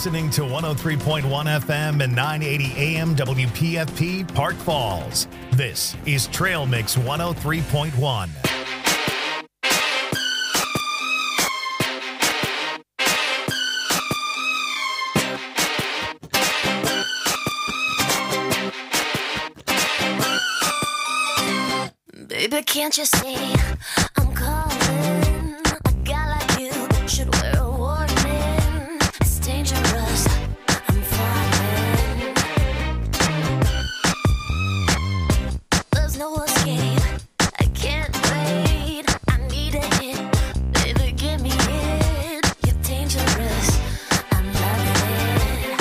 listening to 103.1 FM and 980 AM WPFP Park Falls. This is Trail Mix 103.1. Baby, can't you see I'm calling? A guy like you should wear a warning. It's dangerous, I'm falling. There's no escape, I can't wait. I need a hit, baby, give me it. You're dangerous, I'm loving it.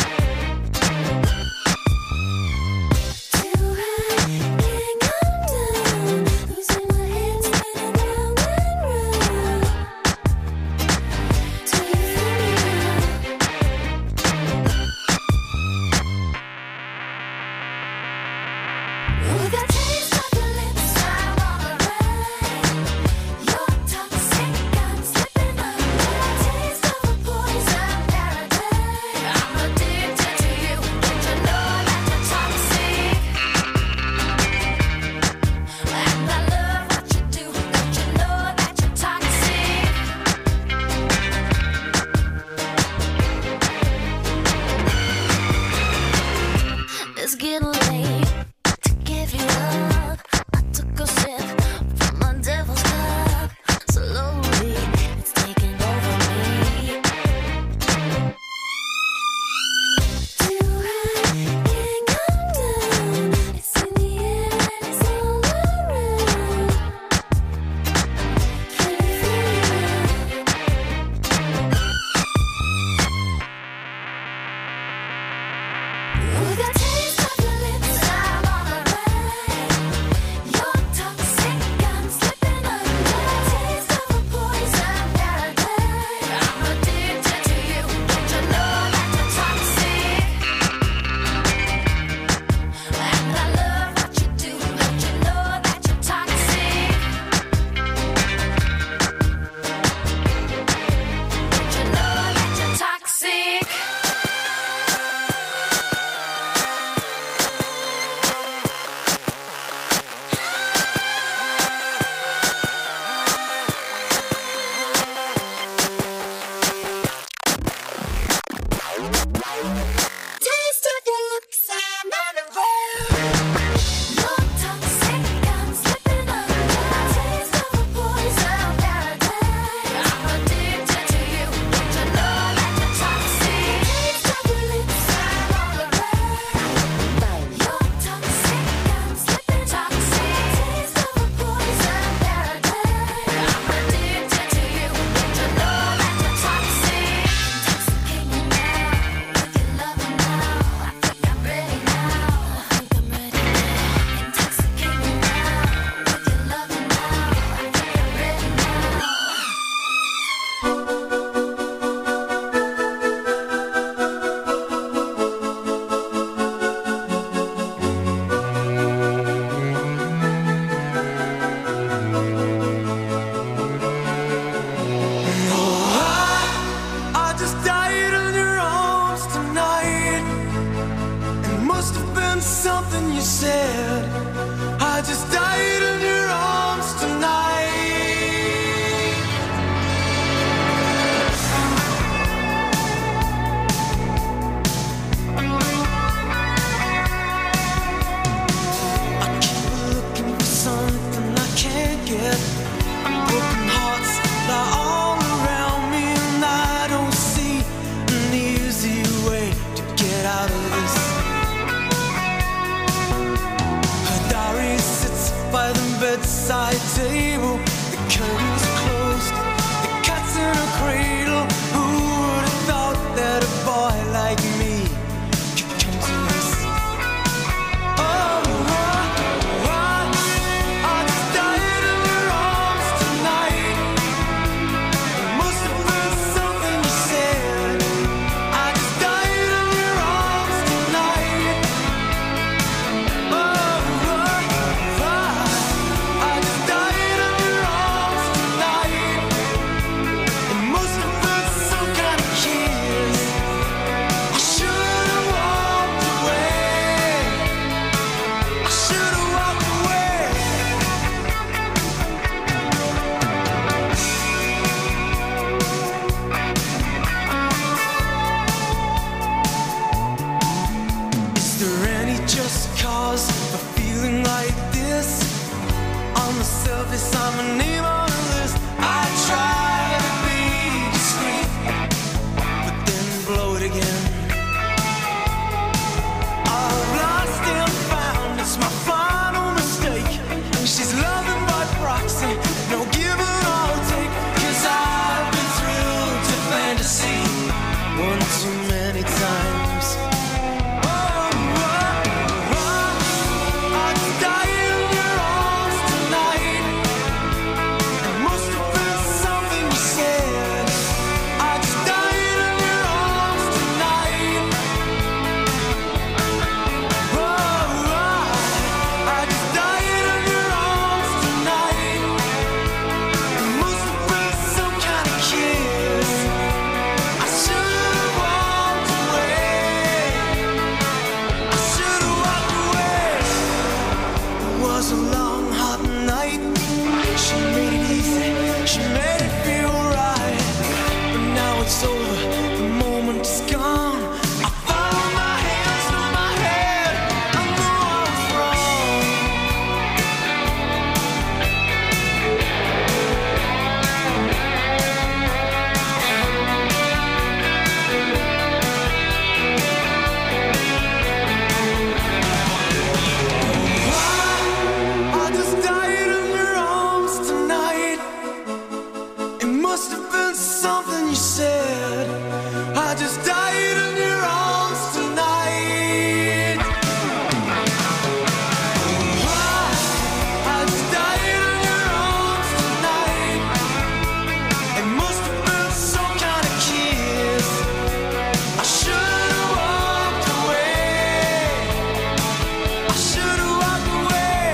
Too high, can't come down. Losing my head, spinning round and round. Do you feel me now? Ooh, the taste of your lips, I wanna ride. You're toxic, I'm slipping under. Taste of a poison paradise. I'm addicted to you. Don't you know that you're toxic? And I love what you do. Don't you know that you're toxic? It's getting late to give you up. I took a sip from my devil's cup. Slowly, it's taking over me. Too high, can't come down. It's in the air and it's all around. Can you feel it? Ooh, the taste of your lips, I wanna ride. You're toxic, I'm slipping under. Taste of a poison paradise. I'm addicted to you. Don't you know that you're toxic? And I love what you do. Don't you know that you're toxic? Don't you know that you're toxic? Taste of your lips, I'm on the road. You're toxic, I'm slipping under. Taste of a poison paradise. I'm addicted to you. Don't you know that you're toxic? Taste of your lips, I'm on the road. You're toxic, I'm slipping toxic. Taste of a poison paradise. I'm addicted to you. Don't you know that you're toxic? Intoxicate me now with your loving now. I think I'm ready now. I think I'm ready now. Intoxicate me now with your loving now. I think I'm ready now. I just died in your arms tonight. It must have been something you said. I just died in your arms tonight. I keep looking for something I can't get. Broken hearts lie all around me, and I don't see an easy way to get out of this. Her diary sits by the bedside table. The curtains closed, the cat's in a cradle. Who would have thought that a boy like me could come to this? I just died in your arms tonight. It must have been something you said. I just died in your arms tonight. I just died in your was a long, hot night. She made it easy, she made it feel right. But now it's over, the moment is gone. I follow my hands through my head, I know I was wrong. I just died in your arms tonight. It must have been something you said. I just died in your arms tonight. I just died in your arms tonight. It must have been some kind of kiss. I should have walked away. I should have walked away.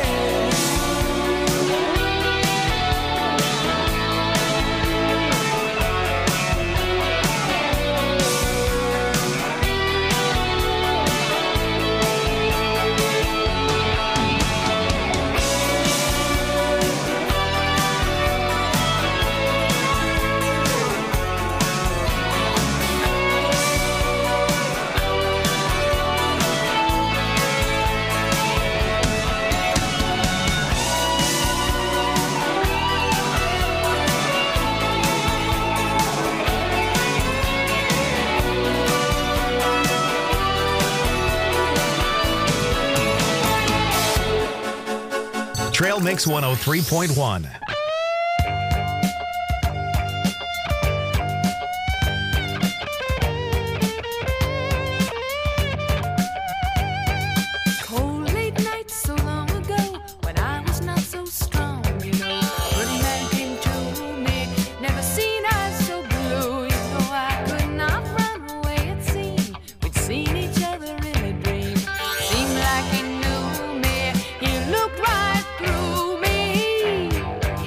Trail Mix 103.1. Cold late nights so long ago when I was not so strong, you know. Running man came to me, never seen eyes so blue. You know I could not run away, it seemed. We'd seen each other in a dream. Seemed like he knew me, he looked right through me.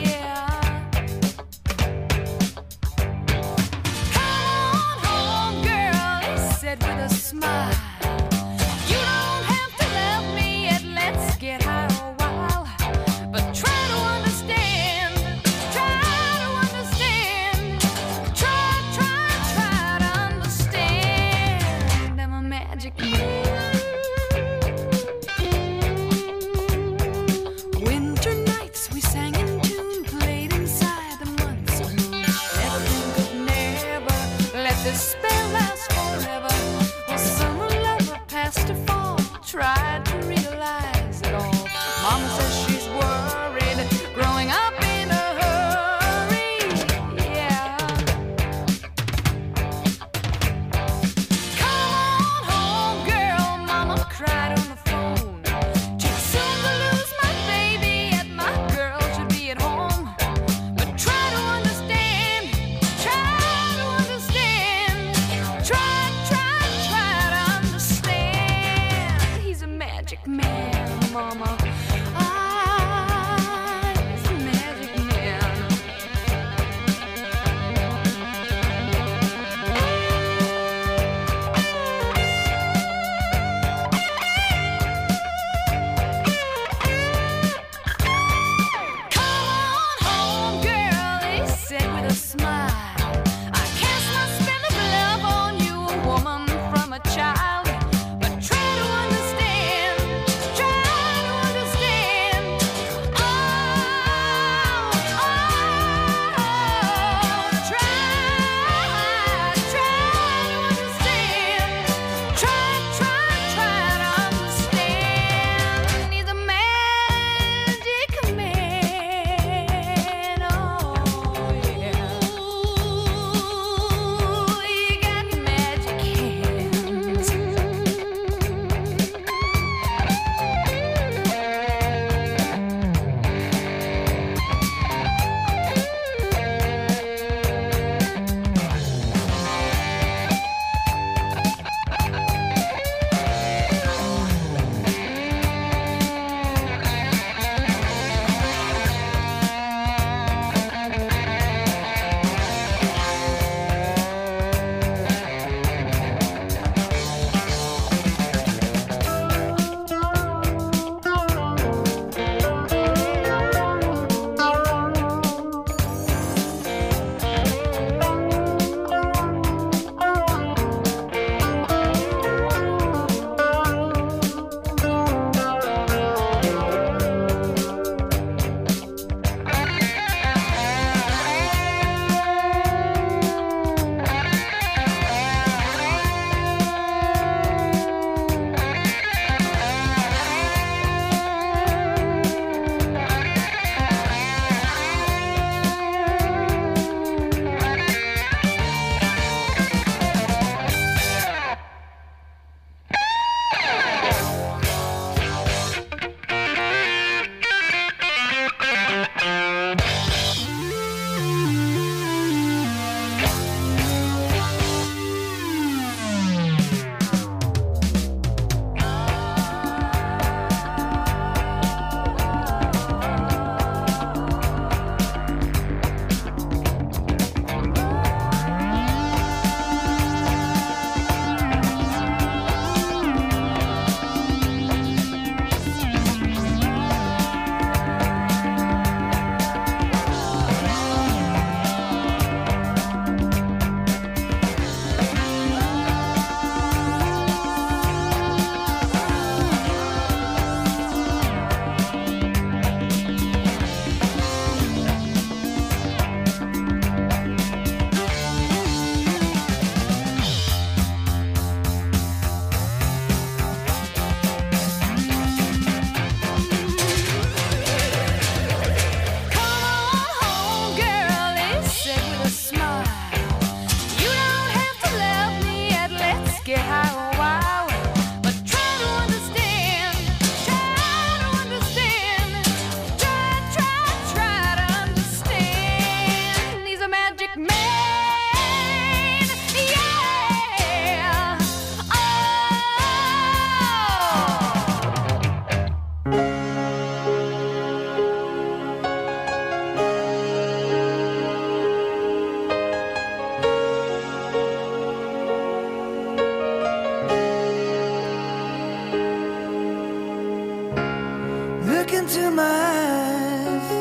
eyes,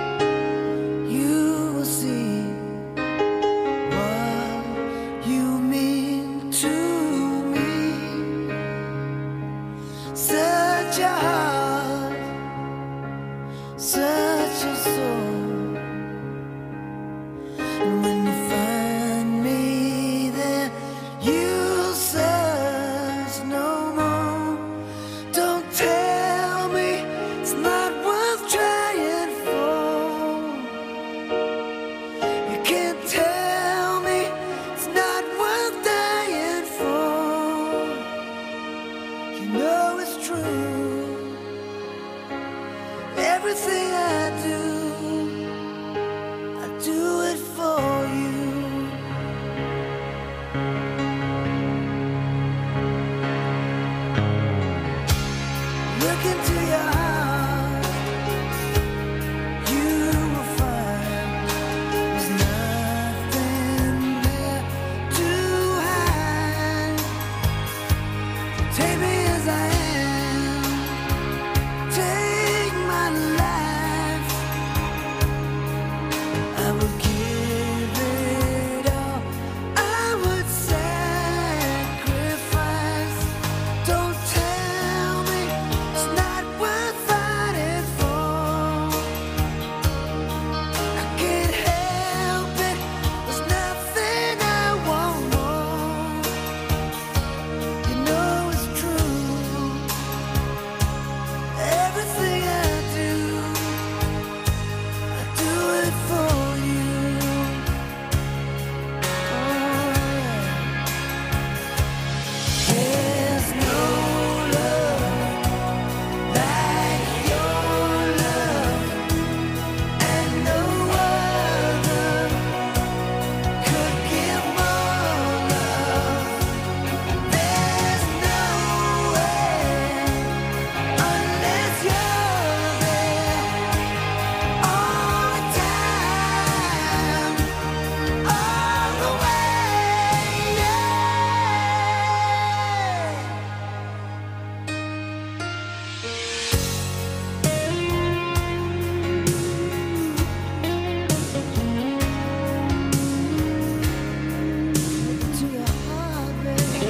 you will see what you mean to me. Such a heart, such a soul. And when you find me there, you'll search no more. Don't tell me it's not worth trying for. You can't tell me it's not worth dying for. You know it's true. Everything I do it for you. Look into your heart, you will find there's nothing there to hide. Take me as I am, take my life. I would give it all, I would sacrifice. Don't tell me it's not worth fighting for. I can't help it, there's nothing I won't want. You know it's true. Everything I do it for you. Oh, yeah. There's no love like your love, and no other could give more love. There's no way unless you're there all the time, all the way, yeah. To your heart, baby.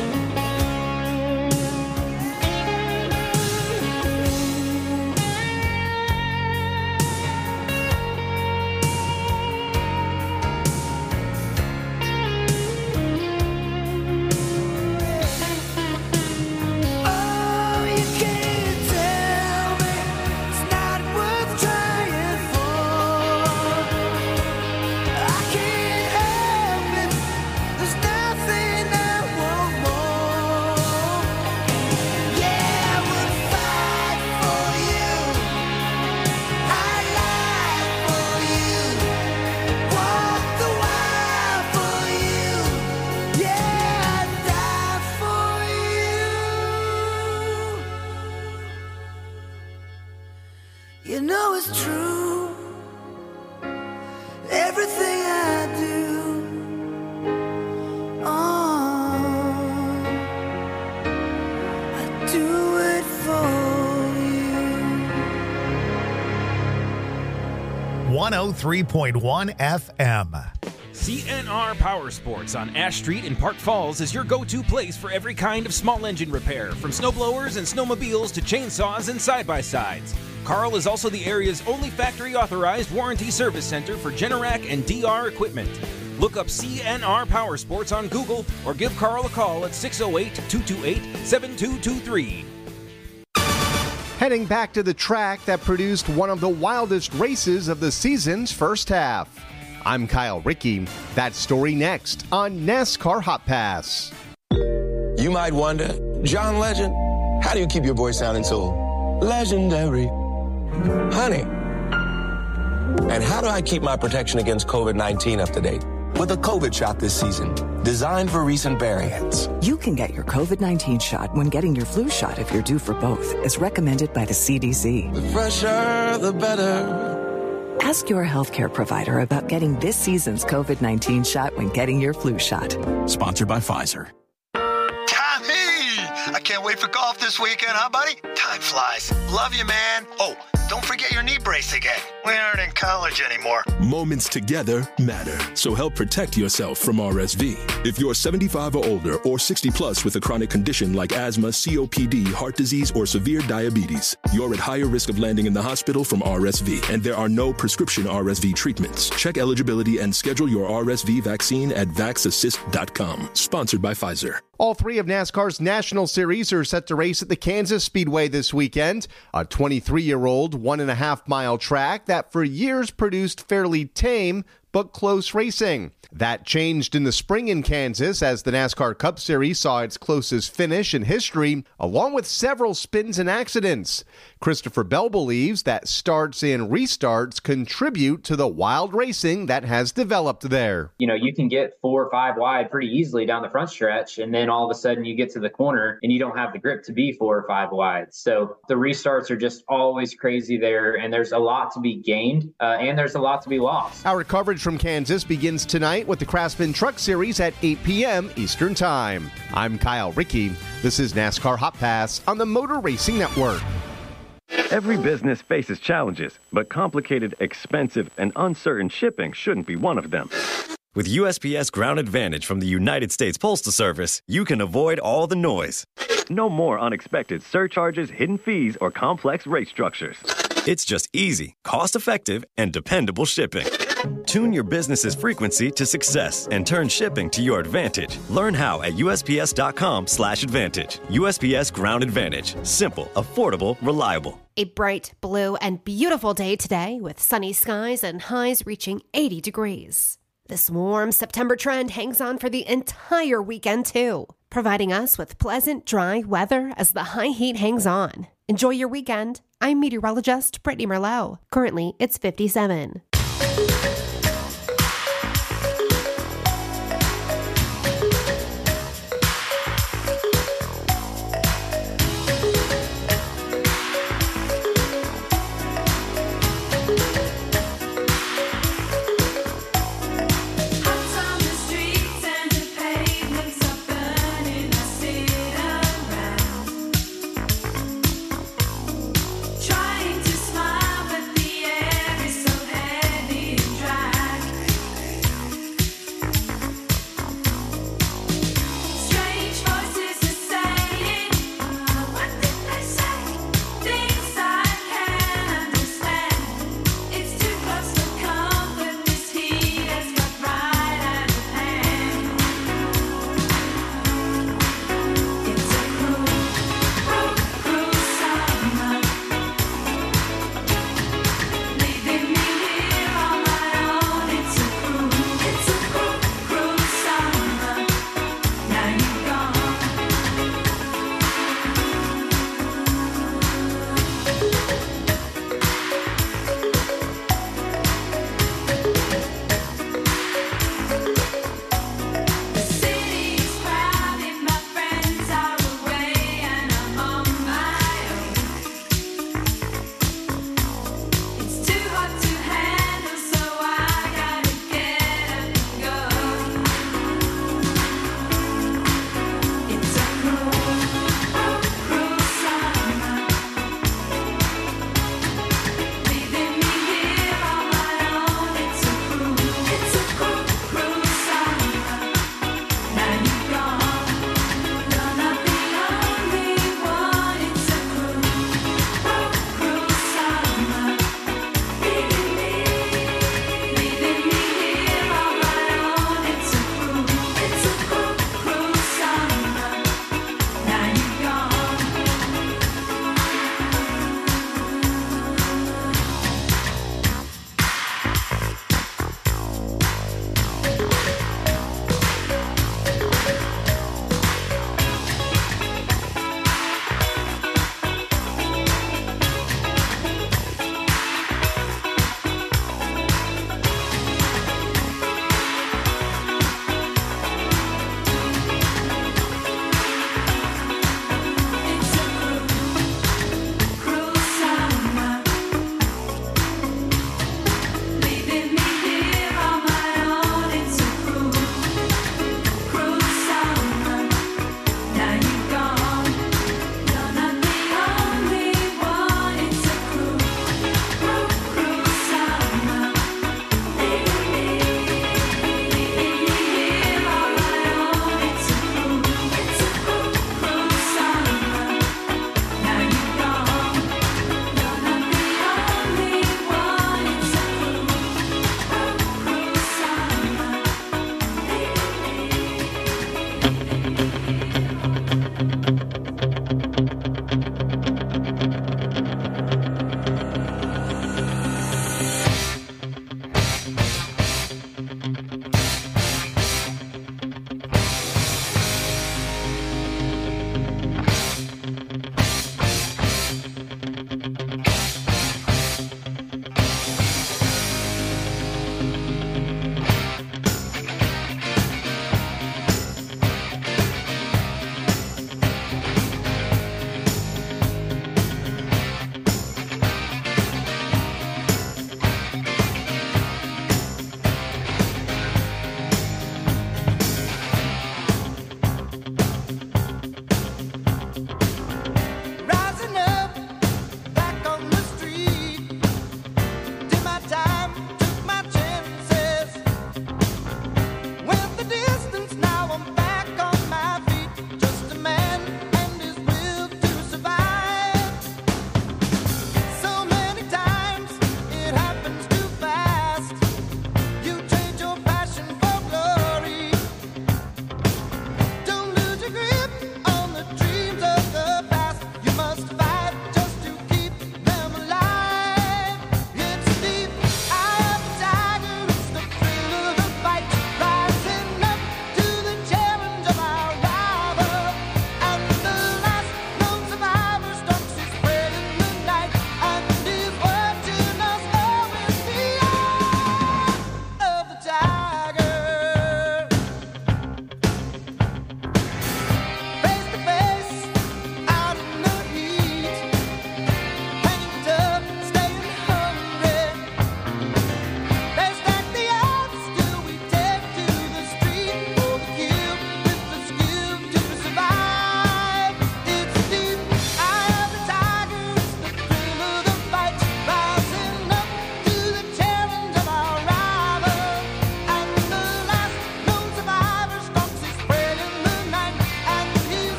Oh, you can't tell me it's not worth trying for. I can't help it, there's nothing I want more. Yeah, I would fight for you, I'd lie for you, walk the wire for you. Yeah, I'd die for you. You know it's true. Everything I do, I do it for you. 103.1 FM. CNR Power Sports on Ash Street in Park Falls is your go-to place for every kind of small engine repair, from snowblowers and snowmobiles to chainsaws and side-by-sides. Carl is also the area's only factory-authorized warranty service center for Generac and DR equipment. Look up CNR Power Sports on Google or give Carl a call at 608-228-7223. Heading back to the track that produced one of the wildest races of the season's first half. I'm Kyle Rickey. That story next on NASCAR Hot Pass. You might wonder, John Legend, how do you keep your voice sounding so legendary? Honey. And how do I keep my protection against COVID-19 up to date? With a COVID shot this season, designed for recent variants. You can get your COVID-19 shot when getting your flu shot if you're due for both, as recommended by the CDC. The fresher, the better. Ask your healthcare provider about getting this season's COVID-19 shot when getting your flu shot. Sponsored by Pfizer. Tommy! I can't wait for golf this weekend, huh, buddy? Time flies. Love you, man. Oh, don't forget your knee brace again. We aren't in college anymore. Moments together matter, so help protect yourself from RSV. If you're 75 or older or 60 plus with a chronic condition like asthma, COPD, heart disease, or severe diabetes, you're at higher risk of landing in the hospital from RSV, and there are no prescription RSV treatments. Check eligibility and schedule your RSV vaccine at vaxassist.com. Sponsored by Pfizer. All three of NASCAR's National Series are set to race at the Kansas Speedway this weekend, a 23-year-old 1.5-mile track that for years produced fairly tame but close racing. That changed in the spring in Kansas as the NASCAR Cup Series saw its closest finish in history, along with several spins and accidents. Christopher Bell believes that starts and restarts contribute to the wild racing that has developed there. You know, you can get 4 or 5 wide pretty easily down the front stretch, and then all of a sudden you get to the corner and you don't have the grip to be 4 or 5 wide. So the restarts are just always crazy there, and there's a lot to be gained, and there's a lot to be lost. Our coverage from Kansas begins tonight with the Craftsman Truck Series at 8 p.m. Eastern Time. I'm Kyle Rickey. This is NASCAR Hot Pass on the Motor Racing Network. Every business faces challenges, but complicated, expensive, and uncertain shipping shouldn't be one of them. With USPS Ground Advantage from the United States Postal Service, you can avoid all the noise. No more unexpected surcharges, hidden fees, or complex rate structures. It's just easy, cost-effective, and dependable shipping. Tune your business's frequency to success and turn shipping to your advantage. Learn how at USPS.com/advantage. USPS Ground Advantage. Simple, affordable, reliable. A bright blue and beautiful day today with sunny skies and highs reaching 80 degrees. This warm September trend hangs on for the entire weekend too, providing us with pleasant, dry weather as the high heat hangs on. Enjoy your weekend. I'm meteorologist Brittany Merlot. Currently, it's 57. Trying to smile, but the air is so heavy and dry.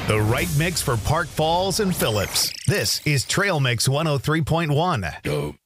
The right mix for Park Falls and Phillips. This is Trail Mix 103.1.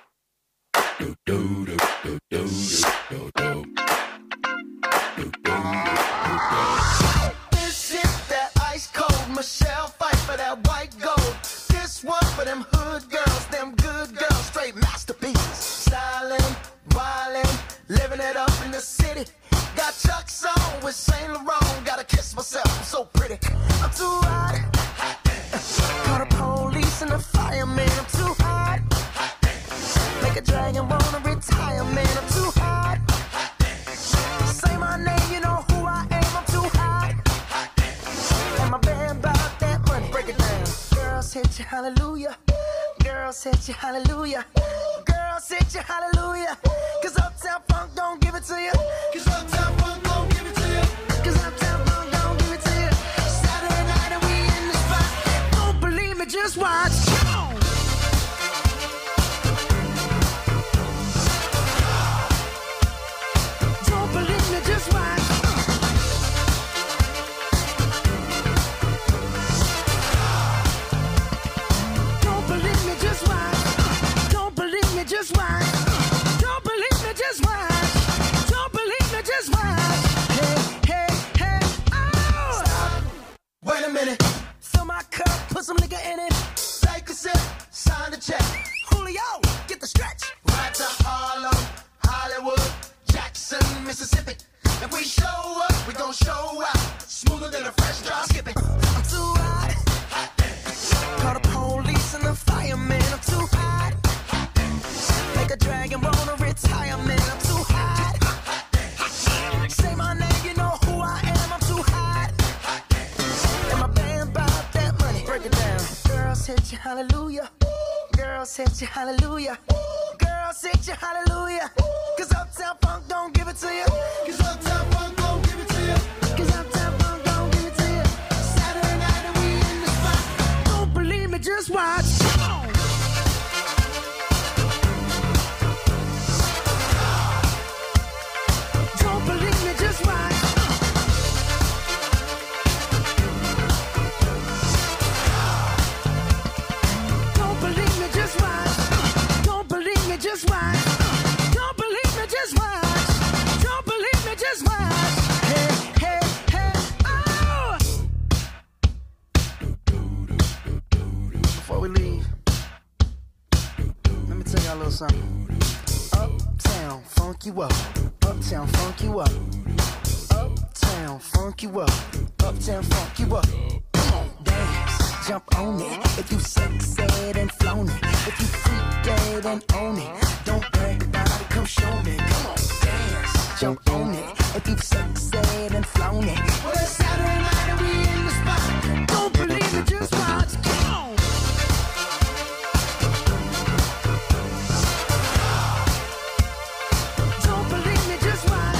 This is that ice cold Michelle fight for that white gold. This one for them hood girls, them good girls, straight masterpieces. Stylin', wildin', living it up in the city. Got Chuck's on with Saint Laurent. Gotta kiss myself, I'm so pretty. I'm too hot. Call the police and the fireman. I'm too hot. Make a dragon wanna retire, man. I'm too hot. Say my name, you know who I am. I'm too hot. And my band bought that money. Break it down. Girls hit you, hallelujah. Girls hit you, hallelujah. Girls hit you, hallelujah. Cause Uptown Funk don't give it to you. Cause Uptown Funk don't give it to you. Cause Uptown Funk don't give it to you. Saturday night and we in the spot. Don't believe me, just watch. Come on. Don't believe me, just watch. Don't believe me, just watch. Don't believe me, just watch. Don't believe me, just watch. Don't believe me, just watch. Hey, hey, hey, oh! Stop. Wait a minute. Fill my cup, put some nigga in it. Take a sip, sign the check. Julio, get the stretch. Right to Harlem, Hollywood, Jackson, Mississippi. If we show up, we gon' show out. Smoother than a fresh drop skipping. I'm too hot. Call the police and the fireman. I'm too hot. Make a dragon wanna retire, man. I'm too hot. Say my name, you know who I am. I'm too hot. And my band bought that money. Break it down. Girls hit you, hallelujah. Girls hit you, hallelujah. Girls hit you, hallelujah. Cause Uptown Funk don't give it to you. Cause Uptown Funk don't give it to you. Cause Uptown Funk don't give it to you. Saturday night and we in the spot. Don't believe me, just watch. Come on. Don't believe me, just watch. Don't believe me, just watch. Don't believe me, just watch. Don't believe me, just watch. Don't believe me, just watch. Hey, hey, hey, oh! Before we leave, let me tell y'all a little something. Uptown, funk you up. Uptown, funk you up. Uptown, funk you up. Uptown, funk you up. Come on, dance, jump on it. If you sexed and flown it. If you freak dead and own it. Don't brag about it, come show me. Come on, dance, jump on it. If you sexed and flown it. Well, it's Saturday night and we in the spot. Don't believe it, just watch. Come on. Don't believe me, just watch.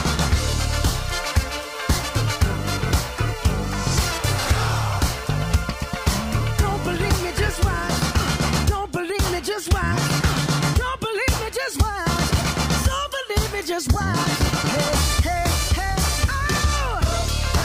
Don't believe me, just watch. Don't believe me, just watch. Don't believe me, just watch. Don't believe me, just watch. Hey, hey, hey, oh!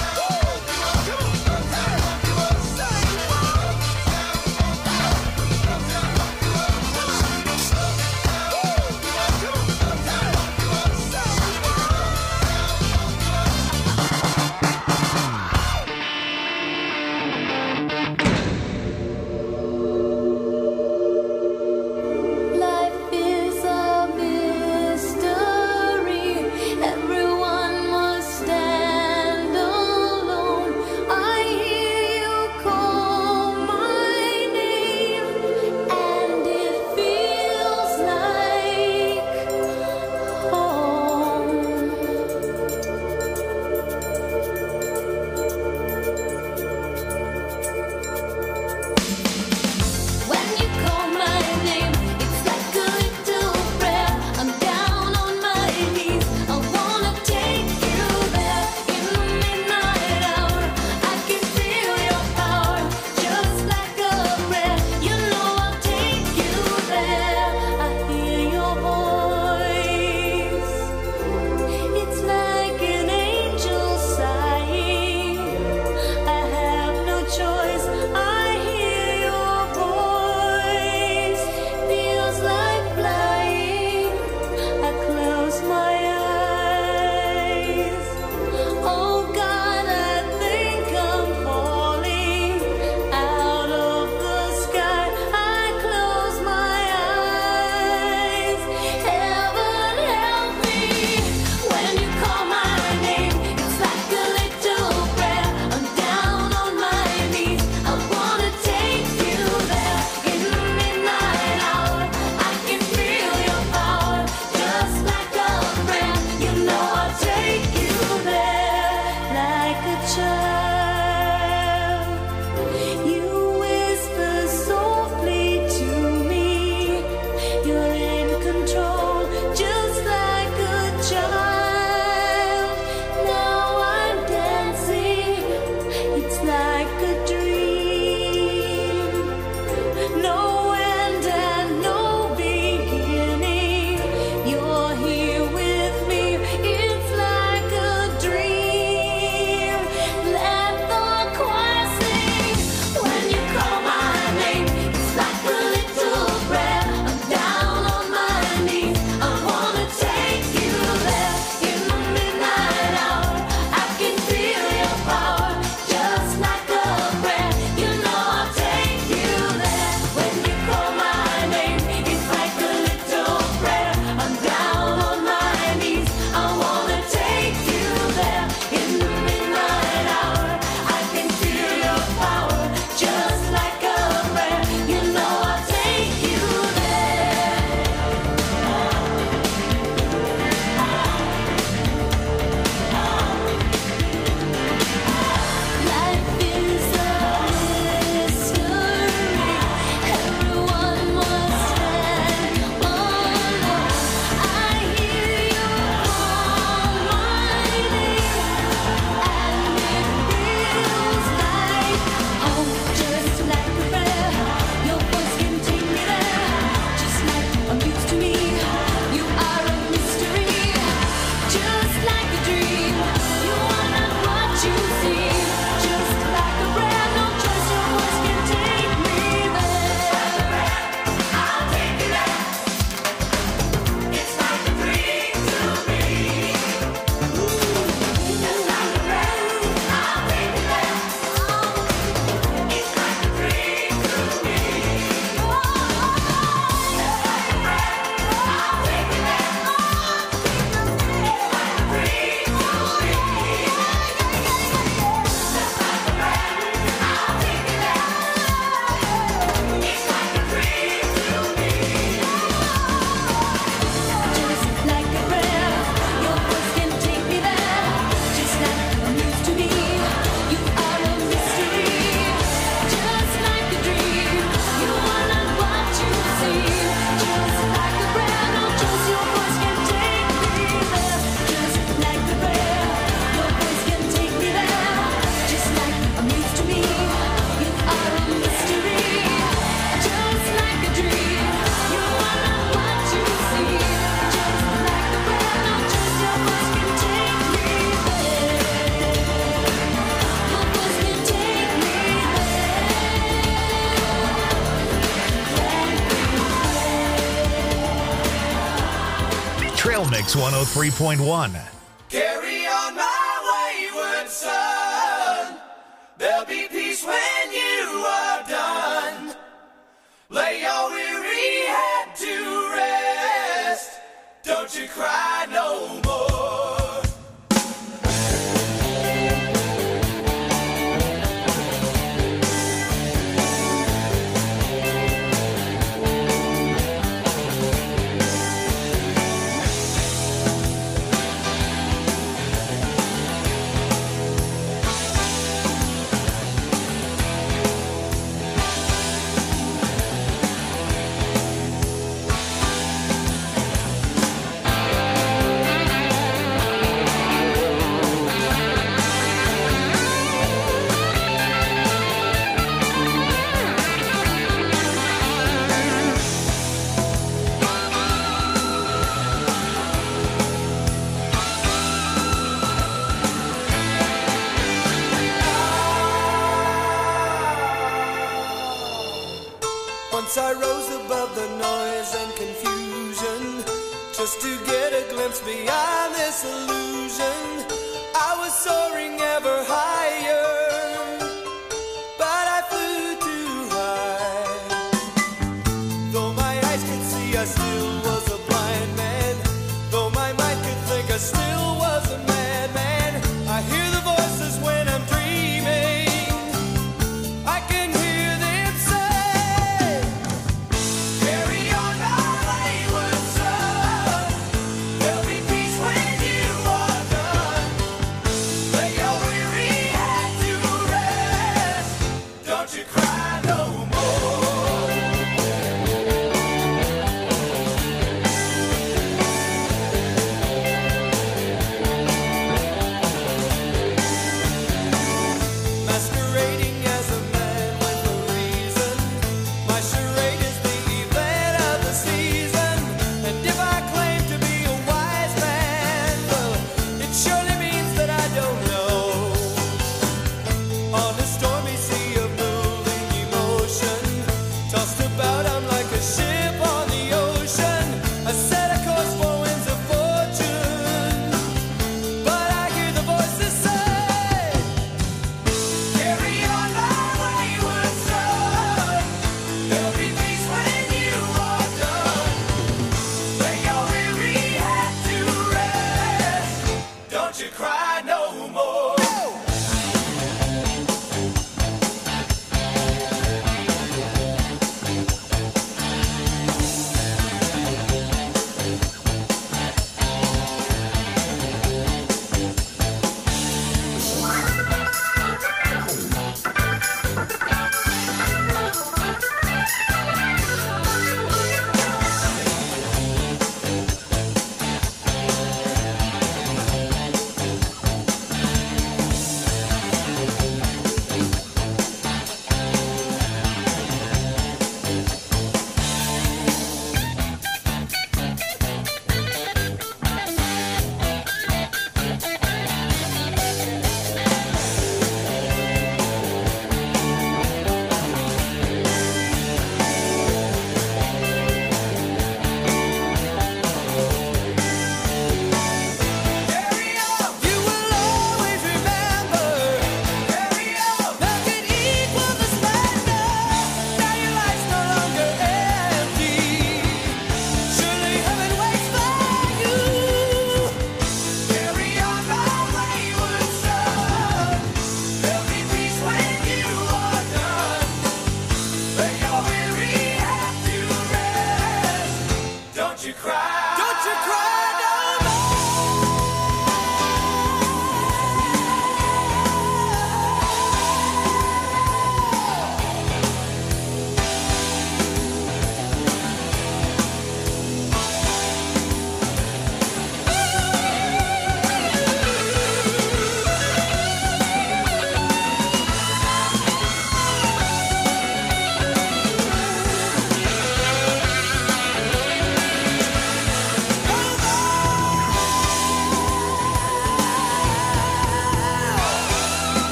Mix 103.1. Carry on my wayward son. There'll be peace when you are done. Lay your weary head to rest. Don't you cry no more. Once I rose above the noise and confusion, just to get a glimpse beyond this illusion. I was soaring ever higher, but I flew too high. Though my eyes could see, I still was a blind man. Though my mind could think, I still was a madman. I hear the voices when I'm dreaming. I can hear them say, carry on my wayward son. There'll be peace when you are done. Lay your weary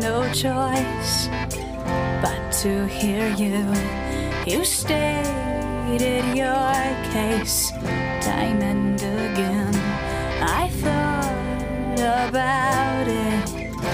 no choice but to hear you. You stated your case time and again. I thought about it.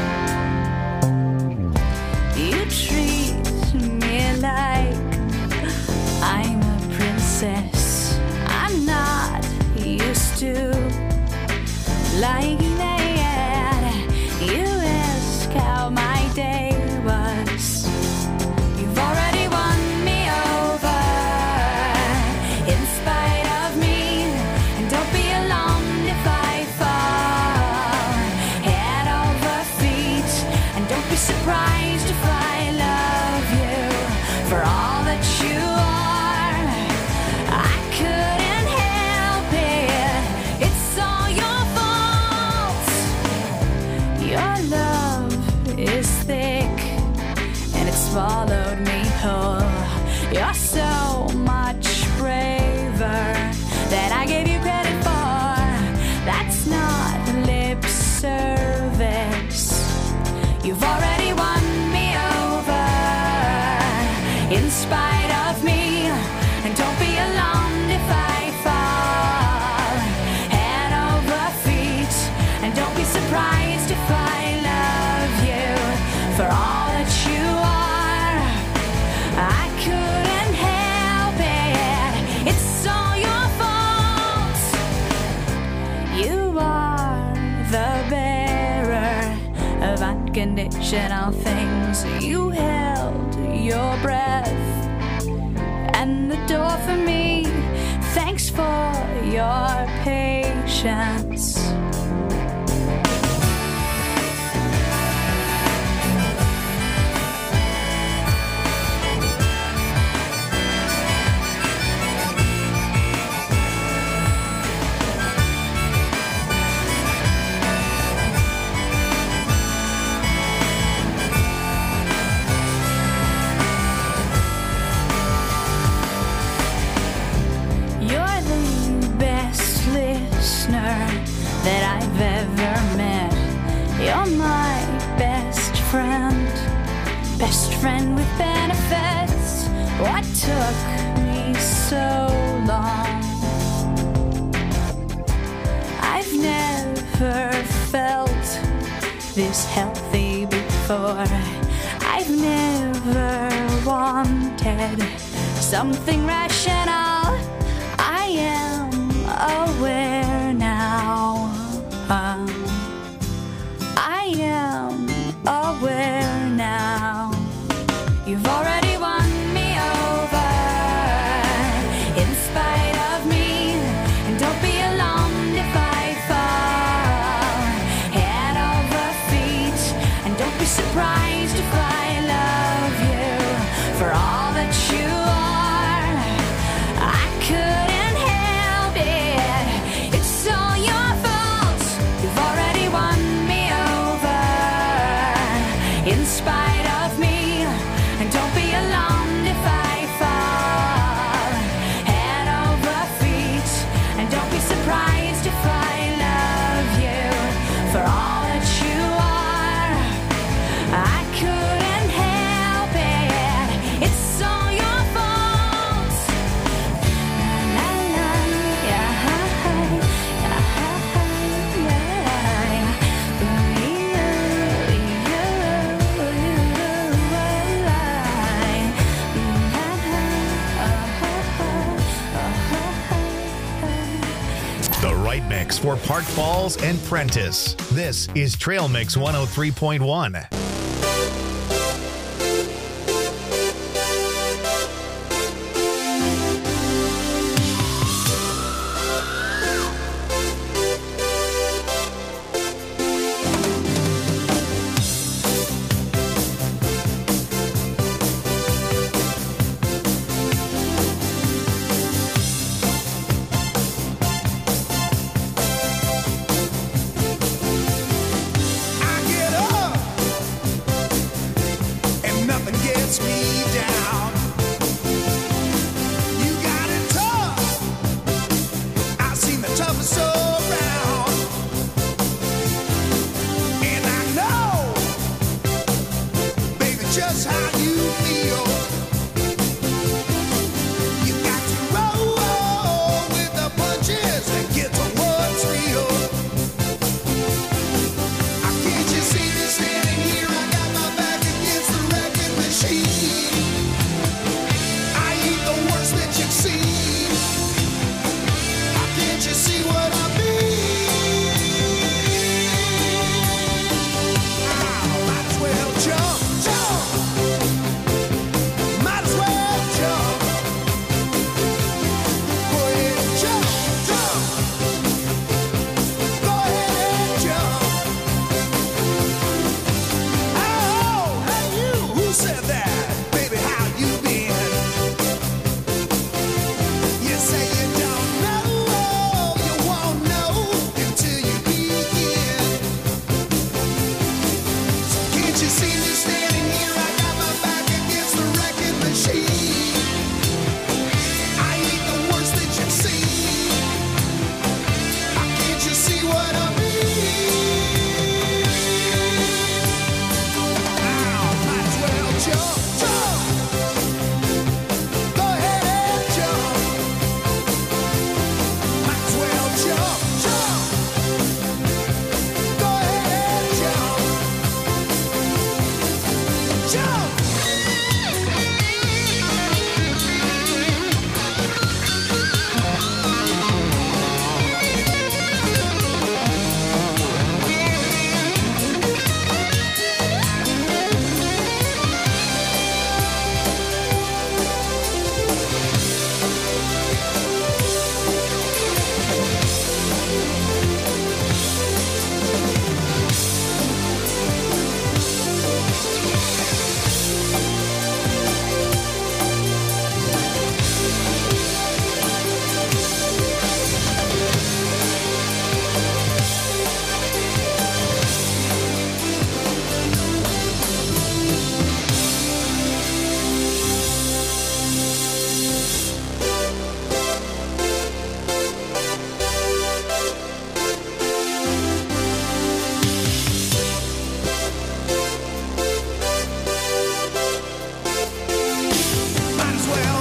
You treat me like I'm a princess. I'm not used to like that. You ask how my day was. You've already won me over in spite of me. And don't be alarmed if I fall head over feet. And don't be surprised if I love you for all that you are. I couldn't help it. It's all your fault. Your love is thick and it swallowed me whole. You're so much braver than I gave you credit for. That's not lip service. You've already won me over in spite of me. And don't be alarmed if I fall head over feet. And don't be surprised if I love you for all that you are. I couldn't help it. It's all your fault. You are the bearer of unconditional things. You held your breath and the door for me. Thanks for your patience. You're the best listener that I've ever met. You're my best friend with benefits. What took me so long? I've never felt this healthy before. I've never wanted something rational. I am aware now. I am aware now. You've already won me over in spite of me. And don't be alarmed if I fall head over feet. And don't be surprised if I love you for all that you are. I couldn't help it. It's all your fault. You've already won me over in spite of me. And don't be alarmed if I fall head over feet. And don't be surprised if I love you for all that you are. I couldn't help it. It's all your fault. La, la, yeah, The right mix for Park Falls and Prentice. This is Trail Mix 103.1. I get up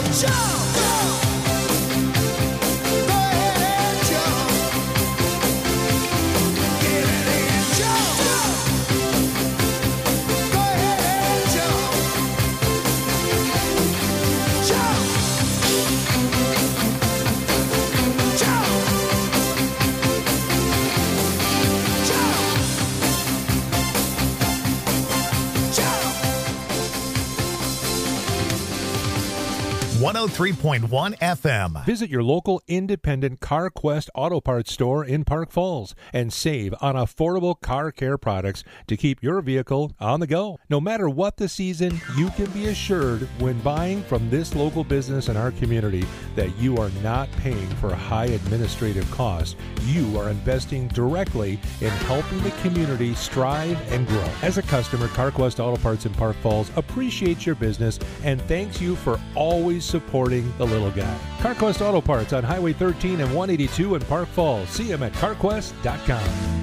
.1 FM. Visit your local independent CarQuest Auto Parts store in Park Falls and save on affordable car care products to keep your vehicle on the go. No matter what the season, you can be assured when buying from this local business in our community that you are not paying for high administrative costs. You are investing directly in helping the community strive and grow. As a customer, CarQuest Auto Parts in Park Falls appreciates your business and thanks you for always supporting the little guy. CarQuest Auto Parts on Highway 13 and 182 in Park Falls. See them at carquest.com.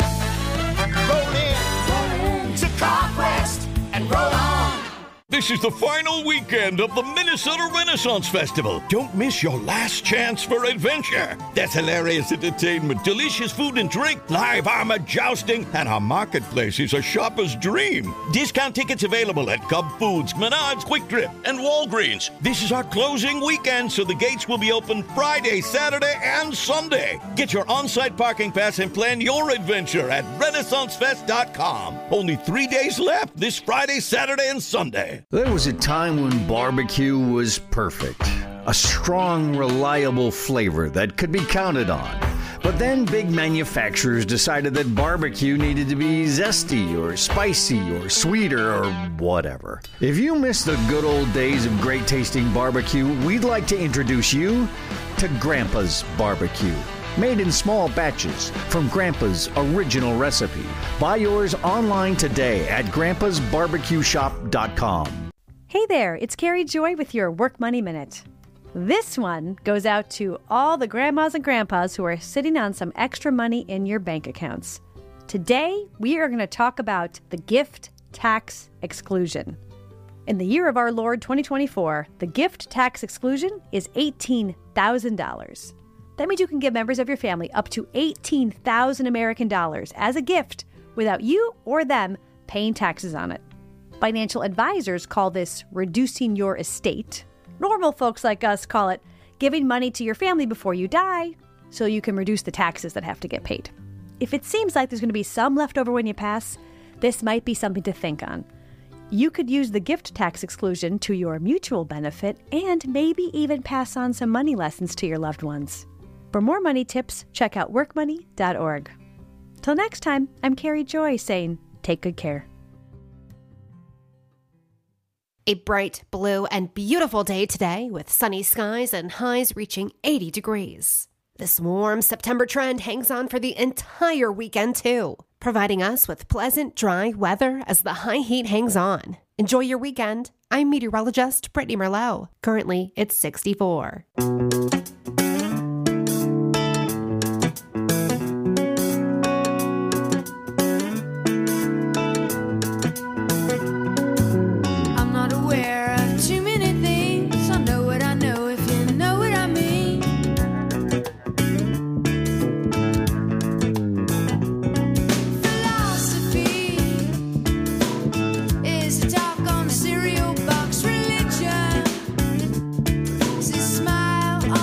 Roll in to CarQuest and roll on. This is the final weekend of the Minnesota Renaissance Festival. Don't miss your last chance for adventure. There's hilarious entertainment, delicious food and drink, live armor jousting, and our marketplace is a shopper's dream. Discount tickets available at Cub Foods, Menards, Quick Trip, and Walgreens. This is our closing weekend, so the gates will be open Friday, Saturday, and Sunday. Get your on-site parking pass and plan your adventure at RenaissanceFest.com. Only 3 days left this Friday, Saturday, and Sunday. There was a time when barbecue was perfect. A strong, reliable flavor that could be counted on. But then big manufacturers decided that barbecue needed to be zesty or spicy or sweeter or whatever. If you miss the good old days of great tasting barbecue, we'd like to introduce you to Grandpa's Barbecue. Made in small batches from Grandpa's original recipe. Buy yours online today at grandpasbarbecueshop.com. Hey there, it's Carrie Joy with your Work Money Minute. This one goes out to all the grandmas and grandpas who are sitting on some extra money in your bank accounts. Today, we are going to talk about the gift tax exclusion. In the year of our Lord 2024, the gift tax exclusion is $18,000. That means you can give members of your family up to $18,000 American dollars as a gift without you or them paying taxes on it. Financial advisors call this reducing your estate. Normal folks like us call it giving money to your family before you die so you can reduce the taxes that have to get paid. If it seems like there's going to be some left over when you pass, this might be something to think on. You could use the gift tax exclusion to your mutual benefit and maybe even pass on some money lessons to your loved ones. For more money tips, check out workmoney.org. Till next time, I'm Carrie Joy saying, take good care. A bright blue and beautiful day today with sunny skies and highs reaching 80 degrees. This warm September trend hangs on for the entire weekend too, providing us with pleasant, dry weather as the high heat hangs on. Enjoy your weekend. I'm meteorologist Brittany Merlot. Currently, it's 64. Cereal box religion. Is it smile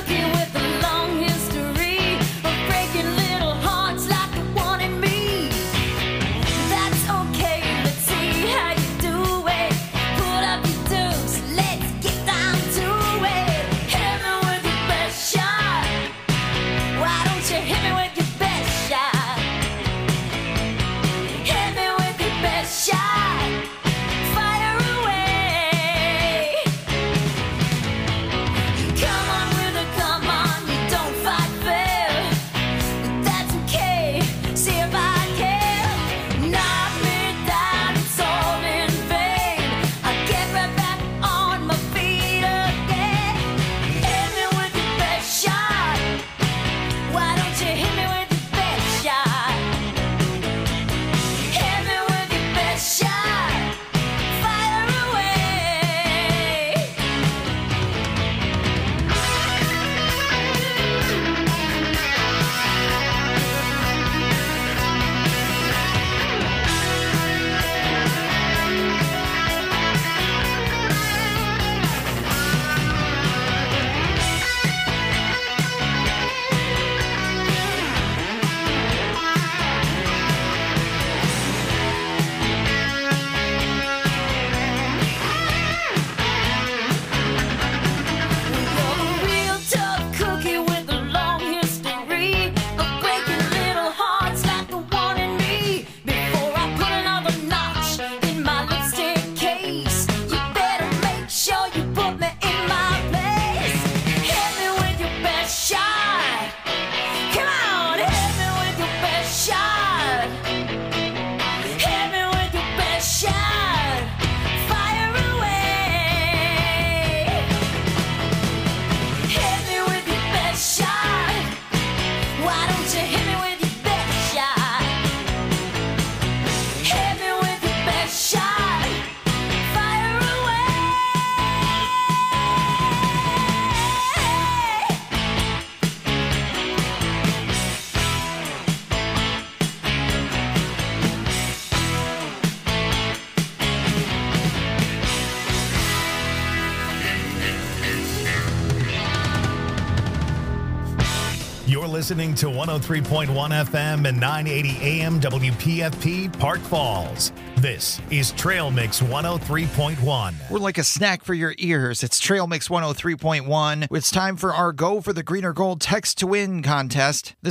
cookie with a long history of breaking little hearts like the one in me. That's okay, let's see how you do it. Put up your dukes, let's get down to it. Hit me with your best shot. Why don't you hit me with your best shot? Hit me with your best shot. Fire away. Come on with a come on, you don't fight fair. But that's okay, see if I can. Knock me down, it's all in vain. I get right back on my feet again. Hit me with your best shot. Why don't you hit me with your best shot? Hit me with your best shot. Fire away. Real tough cookie with a long history of breaking little hearts like the one in me. Before I put another notch in my lipstick case, you better make sure you put me in my place. Hit me with your best shot. Come on, hit me with your best shot. Hit me with your best shot. Fire away. Hit me with your best shot. Why don't you hit me with your best shot? Hit me with your best shot. Fire away. You're listening to 103.1 FM and 980 AM WPFP Park Falls. This is Trail Mix 103.1. We're like a snack for your ears. It's Trail Mix 103.1. It's time for our Go for the Green or Gold Text to Win contest. This